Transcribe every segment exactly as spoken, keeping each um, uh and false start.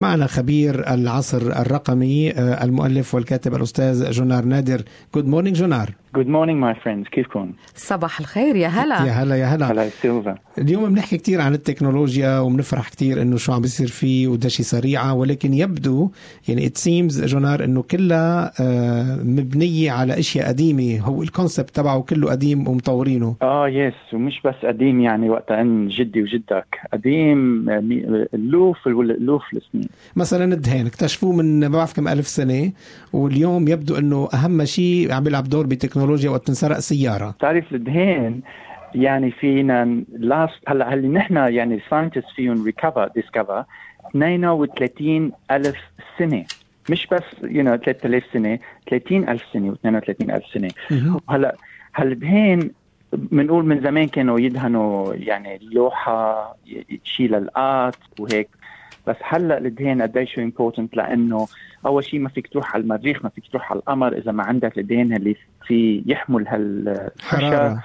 معنا خبير العصر الرقمي المؤلف والكاتب الأستاذ جونار نادر. Good morning جونار. Good morning my friends. كيفكم؟ صباح الخير. يا هلا يا هلا يا هلا. هلا سيلفا. اليوم بنحكي كتير عن التكنولوجيا وبنفرح كتير إنه شو عم بيصير فيه وده شيء سريعة، ولكن يبدو يعني it seems جونار إنه كلها مبنية على أشياء قديمة. هو الكونسبت تبعه كله قديم ومطورينه. آه يس، ومش بس قديم يعني وقت أن جدي وجدك قديم ألوف الألوف السنين. مثلا الدهان اكتشفوه من بعرف كم ألف سنة، واليوم يبدو إنه أهم شيء عم بيلعب دور بتكنولوجيا وقت تنسرق سيارة. تعرف الدهان يعني فينا لاست هلا هل نحن يعني ساينتست فيهم ريكفر ديسكفر اثنين وثلاثين ألف سنة، مش بس you know ثلاثة آلاف سنة، ثلاثين ألف سنة واثنين وثلاثين ألف سنة. هلا هالدهان بنقول من زمان كانوا يدهنوا يعني لوحة تشيل الآت وهيك، بس هلا الدهان قديش امبورتنت، لانه اول شيء ما فيك تروح على المريخ، ما فيك تروح على القمر اذا ما عندك الدهان اللي في يحمل هالحراره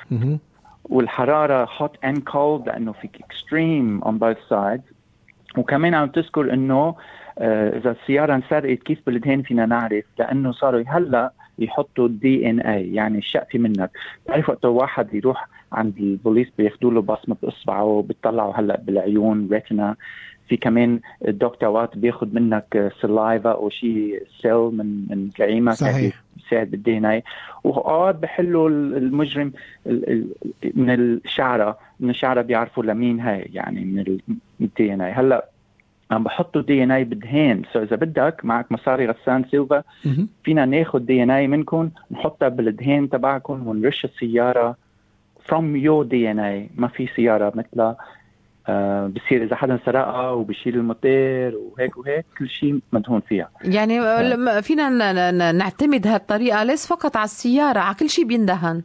والحراره hot and cold، لانه فيك extreme on both sides. وكمان عم تذكر انه اذا السياره انسرقت كيف بالدهان فينا نعرف، لانه صاروا هلا يحطوا دي ان اي يعني الشق في منك. تعرف وقت واحد يروح عند البوليس بياخدوا له بصمه اصبعه، بيطلعوا هلا بالعيون ريتنا، في كمان الدكتورات بياخد منك سلايفا او شيء سيل من من كعيمه يساعد بالدي ان اي، وقعد بحلوا المجرم من الشعره من الشعره بيعرفوا لمين هاي يعني من الدي ان اي. هلا عم بحطوا دي ان اي بدهان، سو اذا بدك معك مصاري غسان سيلفا فينا ناخد دي ان اي منكم نحطها بالدهان تبعكم ونرش السياره from your دي ان اي. ما في سياره مثلها آه بصير إذا حدا سرقها وبشيل الموتور وهيك وهيك كل شيء مدهون فيها. يعني آه. فينا نعتمد هالطريقة ليس فقط على السيارة، على كل شيء بيندهن.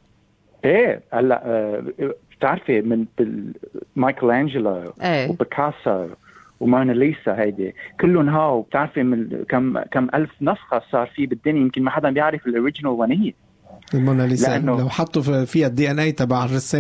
ايه هلا آه بتعرفي من مايكل أنجلو ايه. وبيكاسو وموناليسا هيدي كلهم هاو بتعرفي من كم كم ألف نسخة صار فيه بالدنيا، يمكن ما حدا بيعرف الأوريجينال ونيه الموناليسا لو حطوا فيها الدي ان اي تبع الرسام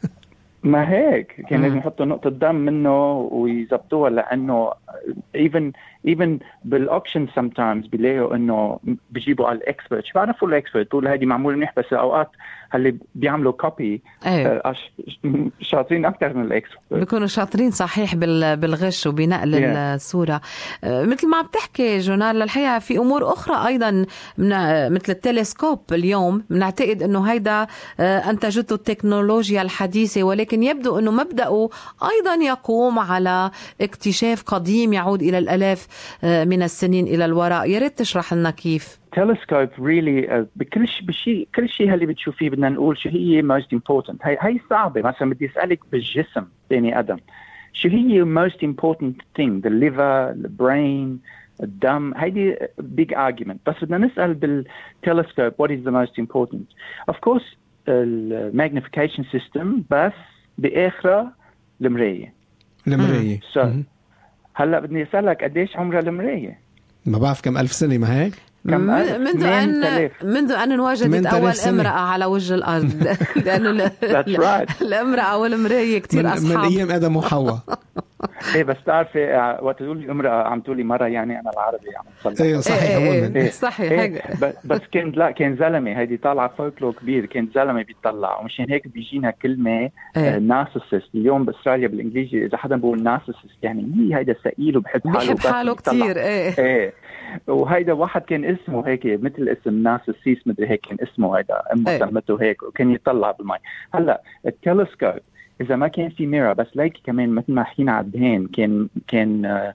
ما هيك كان لازم يحطوا نقطة دم منه ويزبطوها، لأنه even even بالأوكشن sometimes بيلاقوا إنه بيجيبوا على الإكسبرت، شو بعرفوا الإكسبرت بقول هذه معمولة منيح، بس أوقات اللي بيعملوا كوبي أيه. شاطرين أكتر من الإكسبرت، بيكونوا شاطرين صحيح بالغش وبنقل yeah. الصورة. مثل ما بتحكي جونار، للحقيقة في أمور أخرى أيضا مثل التلسكوب اليوم بنعتقد إنه هيدا أنتجته التكنولوجيا الحديثة، ولكن يبدو أنه مبدأه أيضا يقوم على اكتشاف قديم يعود إلى الألاف من السنين إلى الوراء. يا ريت تشرح لنا كيف. تلسكوب really uh, بكل شيء بشيء كل شيء اللي بتشوفيه بدنا نقول شو هي most important. هاي هاي صعبة. مثلا بدي أسألك بالجسم بني آدم شو هي most important thing، the liver, the brain, الدم، هيدي big argument. بس بدنا نسأل بالتلسكوب what is the most important. of course the magnification system، بس بآخرة المراية المراية so هلا بدي أسألك قديش عمرها المراية؟ ما بعرف كم ألف سنة ما هيك؟ منذ أن منذ أن انوجدت أول امرأة على وجه الأرض لأنه الامرأة والمراية كتير أصحاب من أيام آدم وحواء. إيه بس تعرفي وقت تقولي امرأة عم تقولي مرة يعني أنا العربي عم تصلح. إيه صحيح. إيه إيه صحيح. إيه بس كان لا كان زلمة، هيدي طالعة فولكلور كبير، كان زلمة بيطلع، ومشان هيك بيجينا كلمة نارسيسست. اليوم بأستراليا بالإنجليزي إذا حدا بقول نارسيسست يعني هي هيدا سئيل وبحب حاله بحب حاله كتير. إيه إيه وهيدا واحد كان اسمه هيك مثل اسم نارسيسيس مدري هيك كان اسمه، هيدا أمه سمته هيك وكان يطلع بالماء. هلا التلسكوب إذا ما كان في ميرا بس لايك كمان مثل ما حكينا على الدهان كان كان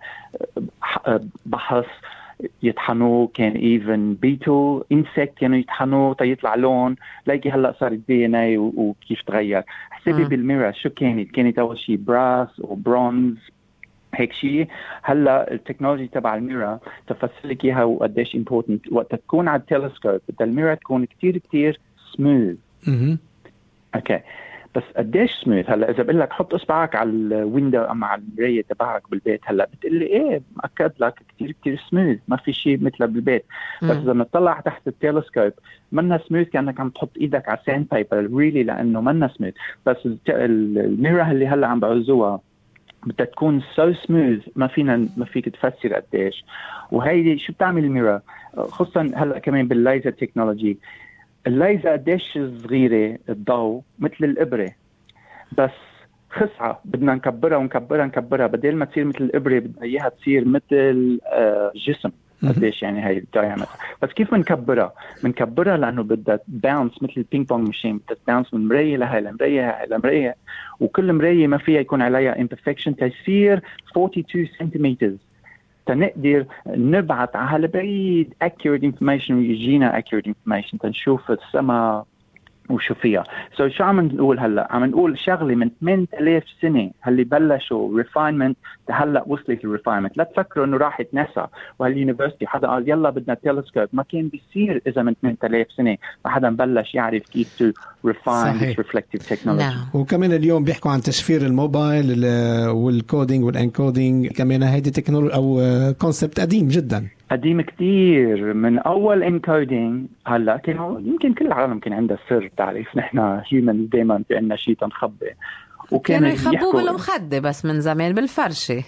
بحث يطحنوه، كان ايفن بيتو انسكت كانوا يطحنوه تيطلع لون لايكي. هلا صار الدي ان اي وكيف تغير. حسبي بالميرا شو كانت كانت اول شيء براس وبرونز هيك شيء. هلا التكنولوجي تبع الميرا تفصلك اياها وقديش امبورتنت. وقت تكون على التلسكوب بدها الميرا تكون كتير كتير سموث. اوكي بس قديش سموث؟ هلا اذا بقول لك حط اصبعك على الويندو اما على المرايه تبعك بالبيت هلا بتقول لي ايه مأكد لك كتير كتير سموث ما في شيء مثله بالبيت. بس اذا نطلع تحت التلسكوب منا سموث كانك عم تحط ايدك على ساند بايبر ريلي، لانه منا سموث. بس الميرا اللي هلا عم بعزوها بدها تكون سو سموث ما فينا ما فيك تفسر قديش. وهيدي شو بتعمل الميرور خصوصا هلا كمان بالليزر تكنولوجي. الليزر قديش صغيره الضوء مثل الابره بس خصعه بدنا نكبرها ونكبرها نكبرها بدل ما تصير مثل الابره بدنا اياها تصير مثل جسم قديش يعني هاي الدايمتر. بس كيف بنكبرها؟ بنكبرها لانه بدها باونس مثل البينج بونج ماشين بدها باونس من مرايه لهي لمرايه لمرايه وكل مرايه ما فيها يكون عليها امبرفكشن تصير اثنين وأربعين سنتيمتر تنقدر نبعث على بعيد accurate information ويجينا accurate information تنشوف السماء وشو فيها. سو so, شو عم نقول هلا؟ عم نقول شغله من ثمانية آلاف سنه اللي بلشوا ريفاينمنت هلا وصلت الريفاينمنت. لا تفكروا انه راحت ناسا وهاليونيفرسيتي حدا قال يلا بدنا تيلسكوب. ما كان بيصير اذا من ثمانية آلاف سنه ما حدا بلش يعرف كيف تو ريفاين ذيس ريفلكتيف تكنولوجي. وكمان اليوم بيحكوا عن تشفير الموبايل والكودينج والانكودينج كمان هيدي تكنولوجيا او كونسبت قديم جدا قديم كتير من أول انكودينج. هلا كانوا يمكن كل العالم كان عندها سر تعرف نحن هيومن دايما في عنا شيء تنخبي وكانوا يخبوه بالمخدة بس من زمان بالفرشة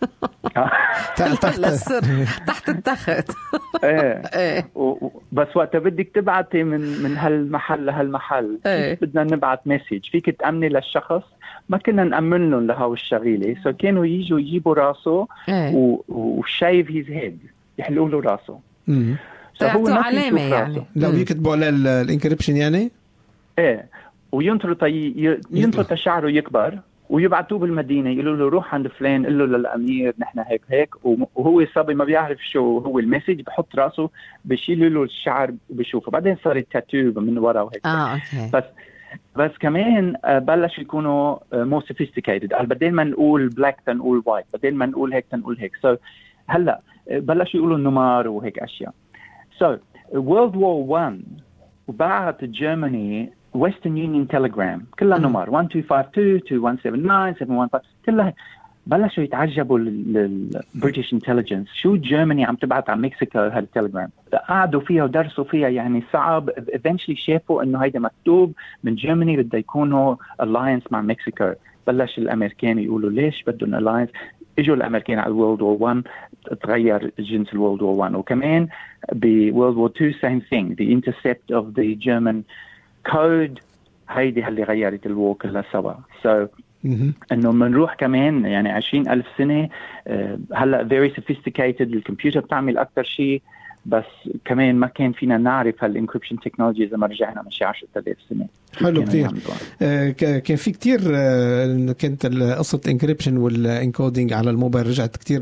تحت السر تحت التخت. ايه بس وقت بدك تبعتي من من هالمحل لهالمحل بدنا نبعت مسج فيك تأمني للشخص ما كنا نأمن لهم لهاو الشغيلة. سو كانوا يجوا يجيبوا راسه وشايف هيز هيد يحلوا له راسه. امم تعطوا علامه يعني لو يكتبوا على الانكريبشن يعني ايه وينطروا طي... ينطروا شعره يكبر ويبعتوه بالمدينه يقولوا له روح عند فلان قل له للامير نحن هيك هيك وهو صبي ما بيعرف شو هو المسج بحط راسه بيشيل له الشعر وبيشوفه. بعدين صار التاتو من ورا وهيك. اه اوكي. بس بس كمان بلش يكونوا مو سوفيستيكيتد. بدل ما نقول بلاك تنقول وايت بدل ما نقول هيك تنقول هيك. سو so, هلا بلشوا يقولوا النمار وهيك اشياء. سو وورلد وور واحد وبعت جيرماني ويسترن يونيون تيليجرام كلها نمار واحد اثنين خمسة اثنين اثنين واحد سبعة تسعة سبعة واحد خمسة كلها. بلشوا يتعجبوا للبريتش انتليجنس شو جيرماني عم تبعت على مكسيكو هالتليجرام. قعدوا فيها ودرسوا فيها يعني صعب. eventually شافوا انه هيدا مكتوب من جيرماني بده يكونوا alliance مع مكسيكو. بلش الامريكان يقولوا ليش بدهم alliance. اجوا الامريكان على الورلد وور واحد تغير جنس الورلد وور واحد. وكمان بورلد وور اثنين same thing the intercept of the German code هيدي اللي غيرت الوور كلها سوا. so انه منروح كمان يعني عشرين ألف سنه. هلا very sophisticated الكمبيوتر بتعمل اكثر شيء بس كمان ما كان فينا نعرف هالانكريبشن تكنولوجي اذا ما رجعنا من شي عشرة آلاف سنه. حلو كتير. آه كان في كتير آه كانت قصه الانكريبشن والانكودينج على الموبايل رجعت كتير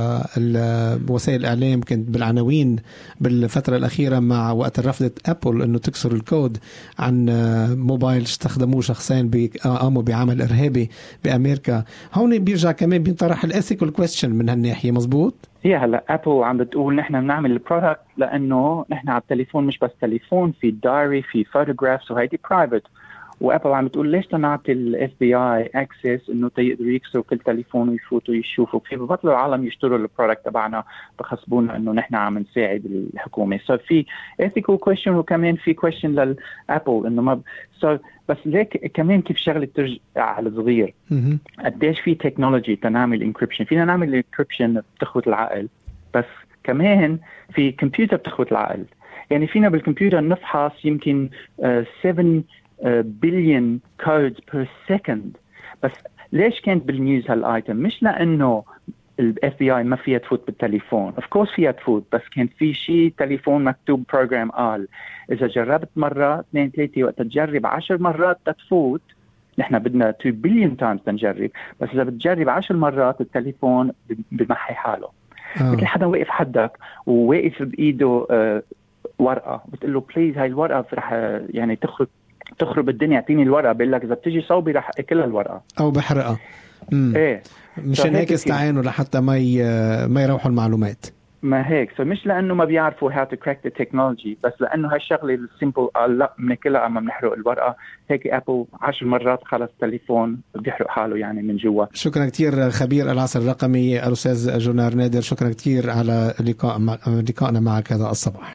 لوسائل الاعلام كانت بالعناوين بالفتره الاخيره مع وقت رفضت ابل انه تكسر الكود عن آه موبايل استخدموه شخصين قاموا بعمل ارهابي بامريكا. هون بيرجع كمان بينطرح الايثيكال كويستشن من هالناحيه. مزبوط. هي هلا ابل عم بتقول نحن بنعمل البرودكت لانه نحن على التليفون مش بس تليفون في دايري في فوتوغرافز وهيدي برايفت. وابل عم بتقول ليش تنعطي الاف بي اي اكسس انه تقدروا يكسروا كل تليفون ويفوتوا يشوفوا كيف بطلوا العالم يشتروا البرودكت تبعنا بخصبونا انه نحن عم نساعد الحكومه. سو so في ethical question وكمان في question للابل انه ما سو so بس ليك كمان كيف شغله ترجع على صغير قديش في تكنولوجي تنعمل انكريبشن. فينا نعمل انكريبشن بتخوت العقل بس كمان في كمبيوتر بتخوت العقل. يعني فينا بالكمبيوتر نفحص يمكن سبعة بليون كودز بير سكند. بس ليش كانت بالنيوز هالايتم؟ مش لانه الاف بي اي ما فيها تفوت بالتليفون. اوف كورس فيها تفوت بس كان في شيء تليفون مكتوب بروجرام قال اذا جربت مره اثنين ثلاثه وقت تجرب عشر مرات تفوت. نحن بدنا اثنين بليون تايمز تنجرب بس اذا بتجرب عشر مرات التليفون بمحي حاله. آه. مثل حدا واقف حدك وواقف بايده آه ورقه بتقول له بليز هاي الورقه رح يعني تخرب تخرب الدنيا اعطيني الورقه. بقول لك اذا بتجي صوبي رح اكلها الورقه او بحرقها. ايه مشان هيك استعانوا لحتى ما ي... ما يروحوا المعلومات. ما هيك سو مش لانه ما بيعرفوا how to crack the technology بس لانه هالشغله السيمبل قال لا بناكلها اما بنحرق الورقه. هيك ابل عشر مرات خلص التليفون بيحرق حاله يعني من جوا. شكرا كتير خبير العصر الرقمي الاستاذ جونار نادر. شكرا كتير على لقاء لقائنا معك هذا الصباح.